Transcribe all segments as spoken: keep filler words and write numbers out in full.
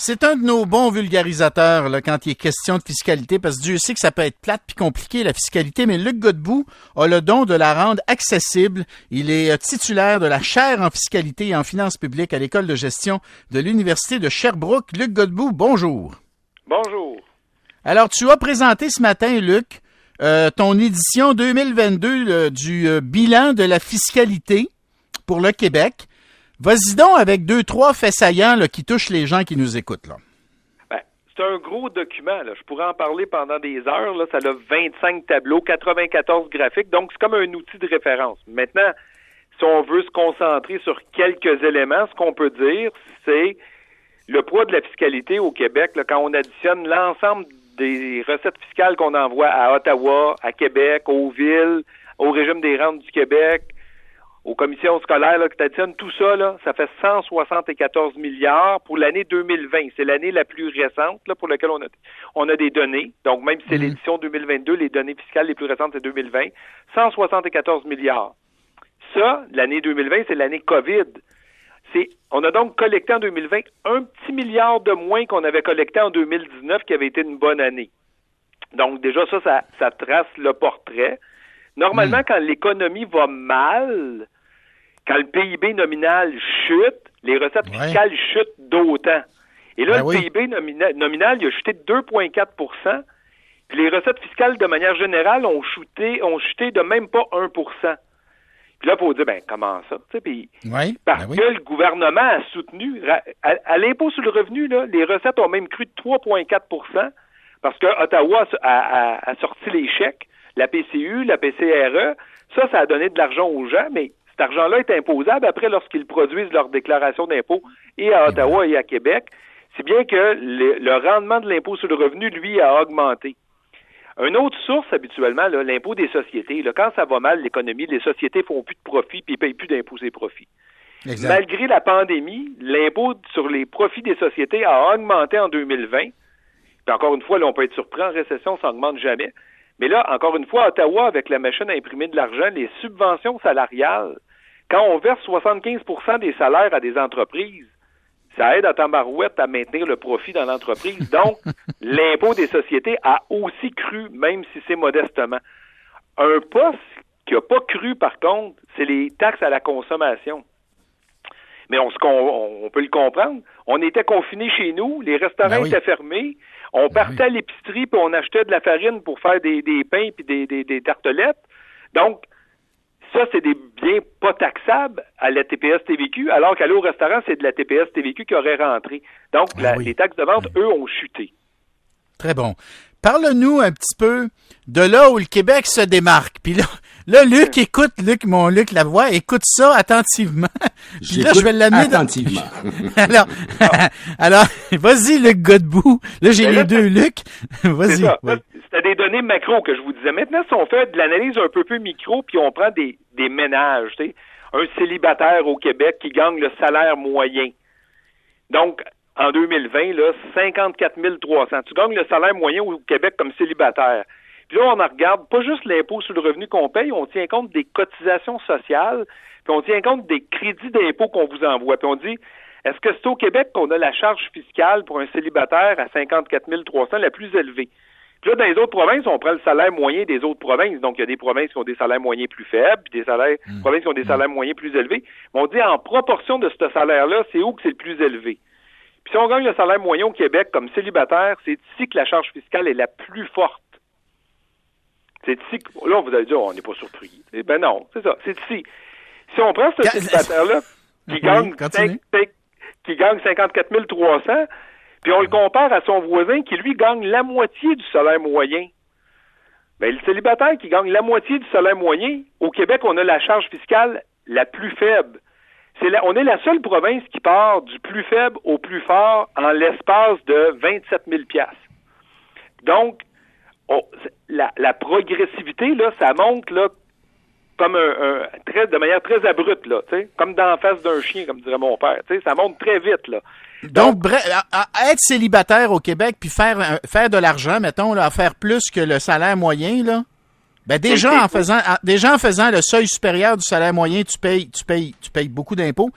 C'est un de nos bons vulgarisateurs là, quand il est question de fiscalité, parce que Dieu sait que ça peut être plate puis compliqué, la fiscalité, mais Luc Godbout a le don de la rendre accessible. Il est titulaire de la chaire en fiscalité et en finances publiques à l'École de gestion de l'Université de Sherbrooke. Luc Godbout, bonjour. Bonjour. Alors, tu as présenté ce matin, Luc, euh, ton édition deux mille vingt-deux là, du euh, bilan de la fiscalité pour le Québec. Vas-y donc avec deux, trois faits saillants là, qui touchent les gens qui nous écoutent. Là. Ben, c'est un gros document. Là. Je pourrais en parler pendant des heures. Là. Ça a vingt-cinq tableaux, quatre-vingt-quatorze graphiques. Donc, c'est comme un outil de référence. Maintenant, si on veut se concentrer sur quelques éléments, ce qu'on peut dire, c'est le poids de la fiscalité au Québec. Là, quand on additionne l'ensemble des recettes fiscales qu'on envoie à Ottawa, à Québec, aux villes, au régime des rentes du Québec, aux commissions scolaires là, qui t'additionnent, tout ça, là, ça fait cent soixante-quatorze milliards pour l'année deux mille vingt. C'est l'année la plus récente là, pour laquelle on a, on a des données. Donc, même si c'est mmh. l'édition deux mille vingt-deux, les données fiscales les plus récentes, c'est deux mille vingt. cent soixante-quatorze milliards. Ça, l'année deux mille vingt, c'est l'année COVID. C'est, on a donc collecté en deux mille vingt un petit milliard de moins qu'on avait collecté en deux mille dix-neuf, qui avait été une bonne année. Donc, déjà, ça, ça, ça trace le portrait. Normalement, mmh. quand l'économie va mal, quand le P I B nominal chute, les recettes ouais. fiscales chutent d'autant. Et là, ben le oui. P I B nomina- nominal, il a chuté de deux virgule quatre pour cent, puis les recettes fiscales, de manière générale, ont chuté, ont chuté de même pas un pour cent. Puis là, il faut dire, ben comment ça? Puis, oui. Parce ben oui. que le gouvernement a soutenu, à, à l'impôt sur le revenu, là, les recettes ont même cru de trois virgule quatre pour cent, parce que Ottawa a, a, a sorti les chèques, la P C U, la P C R E, ça, ça a donné de l'argent aux gens, mais cet argent-là est imposable après lorsqu'ils produisent leur déclaration d'impôt et à Ottawa et à Québec, si bien que le, le rendement de l'impôt sur le revenu, lui, a augmenté. Une autre source, habituellement, là, l'impôt des sociétés. Là, quand ça va mal, l'économie, les sociétés font plus de profits puis ils payent plus d'impôts sur les profits. Exact. Malgré la pandémie, l'impôt sur les profits des sociétés a augmenté en deux mille vingt. Puis encore une fois, là, on peut être surpris, en récession, ça n'augmente jamais. Mais là, encore une fois, à Ottawa, avec la machine à imprimer de l'argent, les subventions salariales, quand on verse soixante-quinze pour cent des salaires à des entreprises, ça aide à tabarouette à maintenir le profit dans l'entreprise. Donc, l'impôt des sociétés a aussi cru, même si c'est modestement. Un poste qui n'a pas cru, par contre, c'est les taxes à la consommation. Mais on, on, on peut le comprendre. On était confinés chez nous, les restaurants ben oui. étaient fermés, on partait ben oui. à l'épicerie puis on achetait de la farine pour faire des, des pains puis des, des, des tartelettes. Donc, ça, c'est des biens pas taxables à la T P S T V Q, alors qu'aller au restaurant, c'est de la T P S T V Q qui aurait rentré. Donc, ben la, oui. les taxes de vente, eux, ont chuté. Très bon. Parle-nous un petit peu de là où le Québec se démarque. Puis là, là, Luc, écoute, Luc, mon Luc Lavoie, écoute ça attentivement. Puis là, je vais l'amener attentivement. Dans... alors, alors, vas-y, Luc Godbout. Là, j'ai les deux Luc. Vas-y. C'est ça. Oui. C'était des données macro que je vous disais. Maintenant, si on fait de l'analyse un peu plus micro, puis on prend des, des ménages, tu sais, un célibataire au Québec qui gagne le salaire moyen. Donc, en deux mille vingt, là, cinquante-quatre mille trois cents. Tu gagnes le salaire moyen au Québec comme célibataire. Puis là, on en regarde pas juste l'impôt sur le revenu qu'on paye, on tient compte des cotisations sociales, puis on tient compte des crédits d'impôt qu'on vous envoie. Puis on dit, est-ce que c'est au Québec qu'on a la charge fiscale pour un célibataire à cinquante-quatre mille trois cents la plus élevée? Puis là, dans les autres provinces, on prend le salaire moyen des autres provinces. Donc, il y a des provinces qui ont des salaires moyens plus faibles, puis des salaires, mmh. provinces qui ont des salaires moyens plus élevés. Mais on dit, en proportion de ce salaire-là, c'est où que c'est le plus élevé? Puis si on gagne le salaire moyen au Québec comme célibataire, c'est ici que la charge fiscale est la plus forte. C'est ici que... Là, vous allez dire, oh, on n'est pas surpris. Eh ben non, c'est ça. C'est ici. Si on prend ce célibataire-là, qui, oui, gagne cinq, qui gagne cinquante-quatre mille trois cents, puis on le compare à son voisin qui, lui, gagne la moitié du salaire moyen. Bien, le célibataire qui gagne la moitié du salaire moyen, au Québec, on a la charge fiscale la plus faible. C'est la, on est la seule province qui part du plus faible au plus fort en l'espace de vingt-sept mille piastres. Donc, on, la, la progressivité, là, ça monte là, comme un, un très, de manière très abrupte, là, tu sais, comme dans la face d'un chien, comme dirait mon père. Tu sais, ça monte très vite, là. Donc, Donc à, à être célibataire au Québec puis faire faire de l'argent, mettons, là, à faire plus que le salaire moyen, là. Ben déjà en faisant déjà en faisant le seuil supérieur du salaire moyen, tu payes tu payes tu payes beaucoup d'impôts.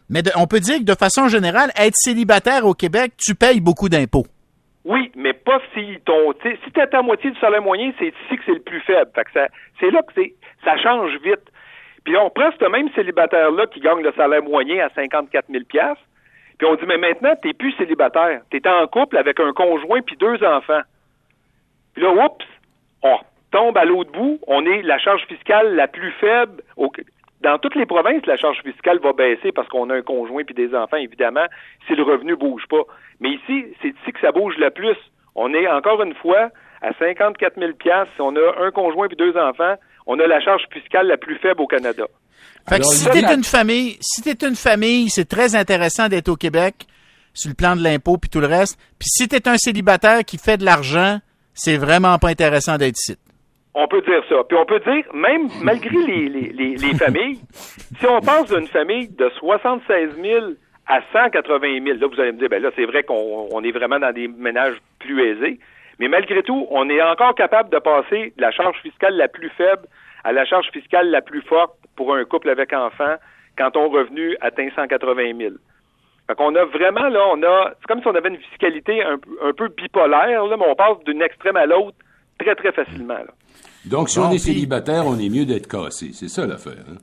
Mais de, on peut dire que de façon générale, être célibataire au Québec, tu payes beaucoup d'impôts. Oui, mais pas si ton, tu sais, si t'es à ta moitié du salaire moyen, c'est ici que c'est le plus faible. Fait que ça, c'est là que c'est, ça change vite. Puis on prend ce même célibataire-là qui gagne le salaire moyen à cinquante-quatre mille dollars, puis on dit, mais maintenant, t'es plus célibataire. T'es en couple avec un conjoint puis deux enfants. Puis là, oups, on tombe à l'autre bout, on est la charge fiscale la plus faible. Au, dans toutes les provinces, la charge fiscale va baisser parce qu'on a un conjoint puis des enfants, évidemment, si le revenu bouge pas. Mais ici, c'est ici que ça bouge le plus. On est, encore une fois, à cinquante-quatre mille dollars. Si on a un conjoint puis deux enfants, on a la charge fiscale la plus faible au Canada. Fait que Alors, si t'es la... une famille, si t'es une famille, c'est très intéressant d'être au Québec sur le plan de l'impôt puis tout le reste. Puis si t'es un célibataire qui fait de l'argent, c'est vraiment pas intéressant d'être ici. On peut dire ça. Puis on peut dire, même malgré les, les, les, les familles, si on passe d'une famille de soixante-seize mille à cent quatre-vingt mille, là, vous allez me dire, ben là, c'est vrai qu'on on est vraiment dans des ménages plus aisés, mais malgré tout, on est encore capable de passer de la charge fiscale la plus faible à la charge fiscale la plus forte pour un couple avec enfant quand ton revenu atteint cent quatre-vingt mille. Fait qu'on a vraiment, là, on a, c'est comme si on avait une fiscalité un, un peu bipolaire, là, mais on passe d'une extrême à l'autre très, très facilement, là. Donc, si bon, on est célibataire, on est mieux d'être cassé. C'est ça l'affaire, hein?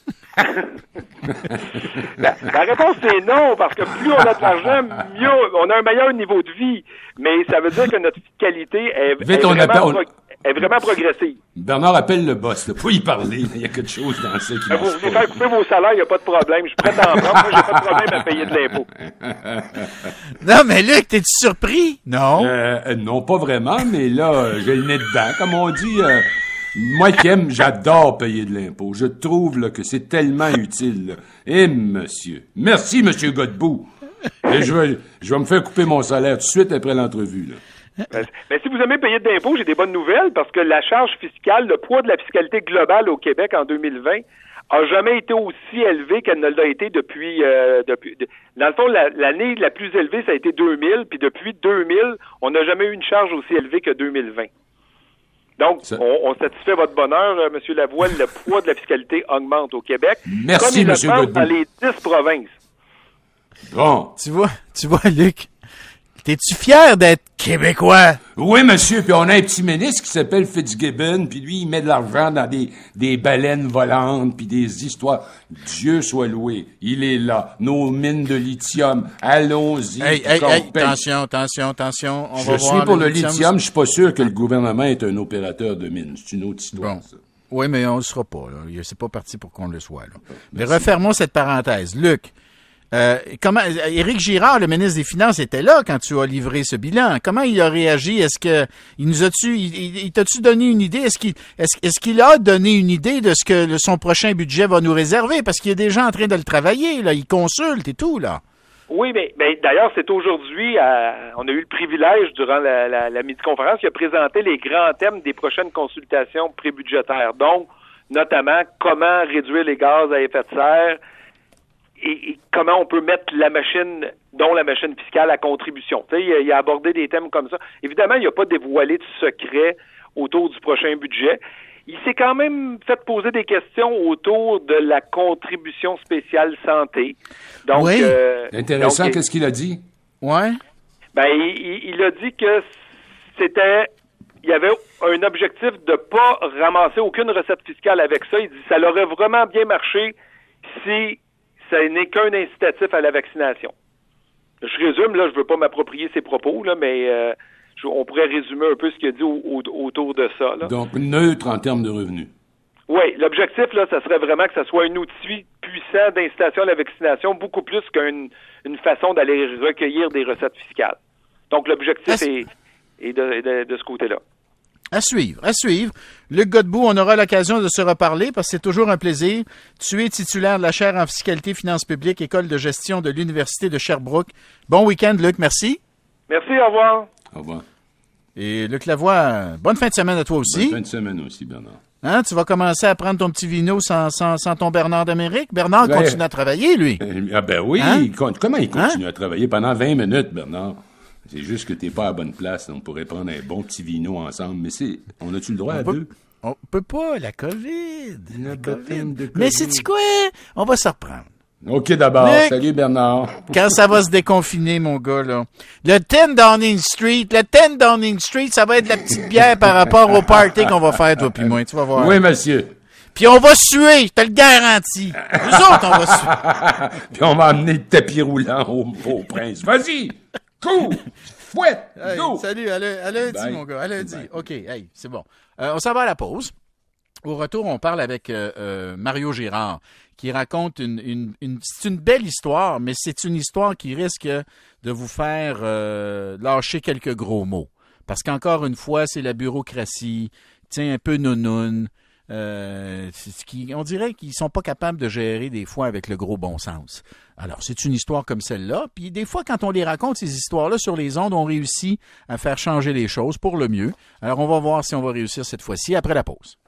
la, la réponse c'est non, parce que plus on a de l'argent, mieux on a un meilleur niveau de vie. Mais ça veut dire que notre fiscalité est, Vite, est, vraiment, appelle, on... pro, est vraiment progressive. Bernard appelle le boss, là, pour y parler. Il y a quelque chose dans ça qui Vous voulez faire couper vos salaires, il n'y a pas de problème. Je suis prêt à en prendre. Moi, j'ai pas de problème à payer de l'impôt. Non, mais Luc, t'es-tu surpris? Non. Euh, non, pas vraiment, mais là, j'ai le nez dedans. Comme on dit... Euh, moi qui aime, j'adore payer de l'impôt. Je trouve là, que c'est tellement utile. Eh, monsieur. Merci, monsieur Godbout. Et je vais, je vais me faire couper mon salaire tout de suite après l'entrevue. Là. Mais, mais si vous aimez payer de l'impôt, j'ai des bonnes nouvelles parce que la charge fiscale, le poids de la fiscalité globale au Québec en deux mille vingt a jamais été aussi élevé qu'elle ne l'a été depuis... Euh, depuis de, dans le fond, la, l'année la plus élevée, ça a été deux mille, puis depuis deux mille, on n'a jamais eu une charge aussi élevée que deux mille vingt. Donc, ça... on, on satisfait votre bonheur, euh, M. Lavoie, le poids de la fiscalité augmente au Québec. Merci, M. Godbout. Dans les dix provinces. Bon. Tu vois, tu vois, Luc, t'es-tu fier d'être québécois? Oui, monsieur, puis on a un petit ministre qui s'appelle Fitzgibbon, puis lui, il met de l'argent dans des, des baleines volantes, puis des histoires. Dieu soit loué, il est là. Nos mines de lithium, allons-y. Hey, hey, hey, attention, attention, attention, on je va suis voir pour le le lithium, lithium je suis pas sûr que le gouvernement est un opérateur de mines. C'est une autre histoire, bon. Ça. Oui, mais on ne le sera pas, là. C'est pas parti pour qu'on le soit, là. Mais refermons cette parenthèse. Luc, Euh, comment Éric Girard, le ministre des Finances, était là quand tu as livré ce bilan. Comment il a réagi? Est-ce que il nous a-tu, il, il t'a-tu donné une idée? Est-ce qu'il, est-ce, est-ce qu'il a donné une idée de ce que le, son prochain budget va nous réserver? Parce qu'il est déjà en train de le travailler, là. Il consulte et tout, là. Oui, mais, mais d'ailleurs, c'est aujourd'hui, euh, on a eu le privilège durant la, la, la midi-conférence, il a présenté les grands thèmes des prochaines consultations prébudgétaires. Donc, notamment, comment réduire les gaz à effet de serre, Et, et comment on peut mettre la machine, dont la machine fiscale, à contribution. Tu sais, il, il a abordé des thèmes comme ça. Évidemment, il n'a pas dévoilé de secret autour du prochain budget. Il s'est quand même fait poser des questions autour de la contribution spéciale santé. Donc, oui. Euh, Intéressant, donc, qu'est-ce qu'il a dit? Ouais. Ben, il, il a dit que c'était... Il y avait un objectif de pas ramasser aucune recette fiscale avec ça. Il dit que ça aurait vraiment bien marché si... ça n'est qu'un incitatif à la vaccination. Je résume, là, je veux pas m'approprier ses propos, là, mais euh, je, on pourrait résumer un peu ce qu'il a dit au, au, autour de ça. Là. Donc, neutre en termes de revenus. Oui, l'objectif, là, ça serait vraiment que ça soit un outil puissant d'incitation à la vaccination, beaucoup plus qu'une une façon d'aller recueillir des recettes fiscales. Donc, l'objectif est, est, de, est de, de ce côté-là. À suivre, à suivre. Luc Godbout, on aura l'occasion de se reparler parce que c'est toujours un plaisir. Tu es titulaire de la chaire en fiscalité, finances publiques, école de gestion de l'Université de Sherbrooke. Bon week-end, Luc, merci. Merci, au revoir. Au revoir. Et Luc Lavoie, bonne fin de semaine à toi aussi. Bonne fin de semaine aussi, Bernard. Hein, tu vas commencer à prendre ton petit vino sans, sans, sans ton Bernard d'Amérique? Bernard ben, continue à travailler, lui. Ah ben oui, hein? il, comment il continue hein? à travailler pendant vingt minutes, Bernard? C'est juste que t'es pas à la bonne place. On pourrait prendre un bon petit vino ensemble. Mais c'est, on a-tu le droit on à peut, deux? On peut pas, la COVID. La la COVID. de COVID. Mais c'est-tu quoi? On va se reprendre. OK, d'abord. Nick, salut, Bernard. Quand ça va se déconfiner, mon gars, là. Le dix Downing Street, le dix Downing Street, ça va être la petite bière par rapport au party qu'on va faire, toi puis moi. Tu vas voir. Oui, monsieur. Puis on va suer, je te le garantis. Nous autres, on va suer. Puis on va amener le tapis roulant au, au prince. Vas-y! Cours! Fouette! Hey, Go! salut, à lundi, Bye. mon gars, à lundi. Bye. OK, hey, c'est bon. Euh, on s'en va à la pause. Au retour, on parle avec euh, euh, Mario Girard, qui raconte une, une, une... C'est une belle histoire, mais c'est une histoire qui risque de vous faire euh, lâcher quelques gros mots. Parce qu'encore une fois, c'est la bureaucratie, tiens, un peu nounoun. Euh, c'est ce qui, on dirait qu'ils sont pas capables de gérer des fois avec le gros bon sens. Alors, c'est une histoire comme celle-là. Puis des fois, quand on les raconte, ces histoires-là, sur les ondes, on réussit à faire changer les choses pour le mieux. Alors, on va voir si on va réussir cette fois-ci après la pause.